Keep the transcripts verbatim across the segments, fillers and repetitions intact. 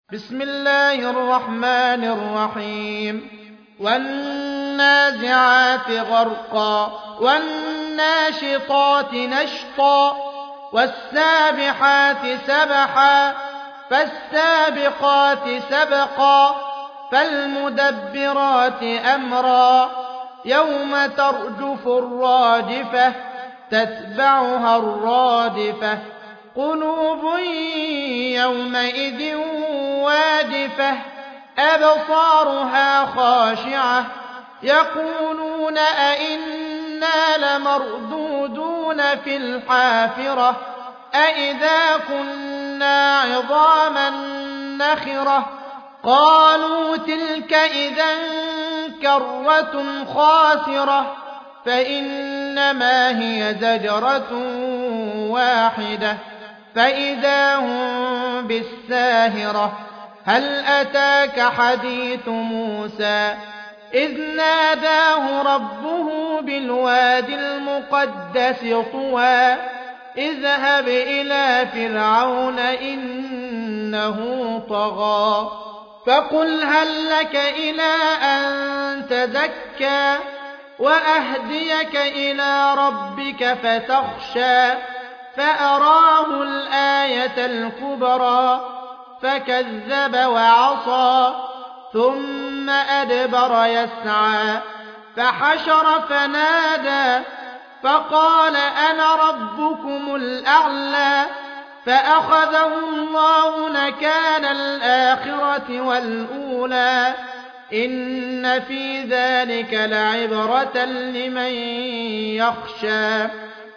بسم الله الرحمن الرحيم والنازعات غرقا والناشطات نشطا والسابحات سبحا فالسابقات سبقا فالمدبرات أمرا يوم ترجف الراجفة تتبعها الرادفة قلوب يومئذ واجفة أبصارها خاشعة يقولون أئنا لمردودون في الحافرة أئذا كنا عظاما نخرة قالوا تلك إذا كرة خاسرة فإنما هي زجرة واحدة فإذا هم بالساهرة هل أتاك حديث موسى إذ ناداه ربه بالوادي المقدس طوى اذهب إلى فرعون إنه طغى فقل هل لك إلى أن تزكى وأهديك إلى ربك فتخشى فأراه الآية الكبرى فكذب وعصى ثم أدبر يسعى فحشر فنادى فقال أنا ربكم الأعلى فأخذه الله نكال الآخرة والأولى إن في ذلك لعبرة لمن يخشى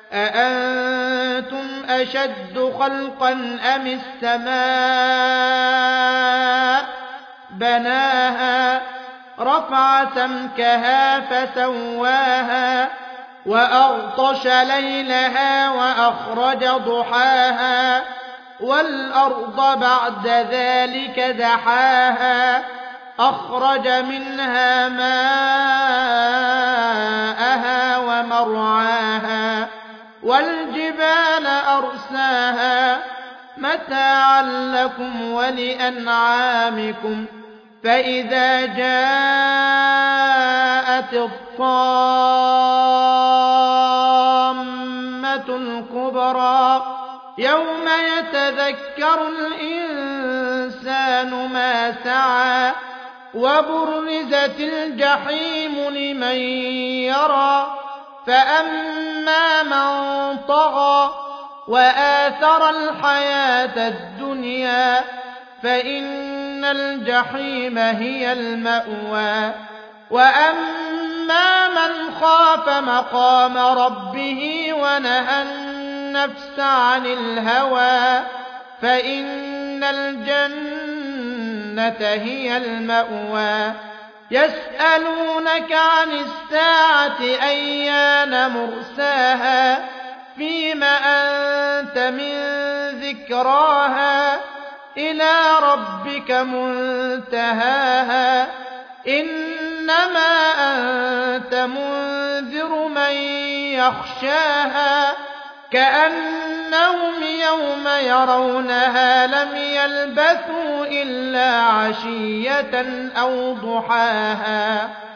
أأنتم أشد خلقا أم السماء بناها رفع سمكها فسواها وأغطش ليلها وأخرج ضحاها والأرض بعد ذلك دحاها أخرج منها ماءها ومرعاها والجبال أرساها متاعا لكم ولأنعامكم فإذا جاءت الطامة الكبرى يوم يتذكر الإنسان ما سعى وبرزت الجحيم لمن يرى فأما من طغى وآثر الحياة الدنيا فإن الجحيم هي المأوى وأما من خاف مقام ربه ونهى النفس عن الهوى فإن الجنة هي المأوى يسألونك عن الساعة أيان مرساها فيم أنت من ذكراها إلى ربك منتهاها إنما أنت منذر من يخشاها كأنهم يوم يرونها لم يلبثوا إلا عشية أو ضحاها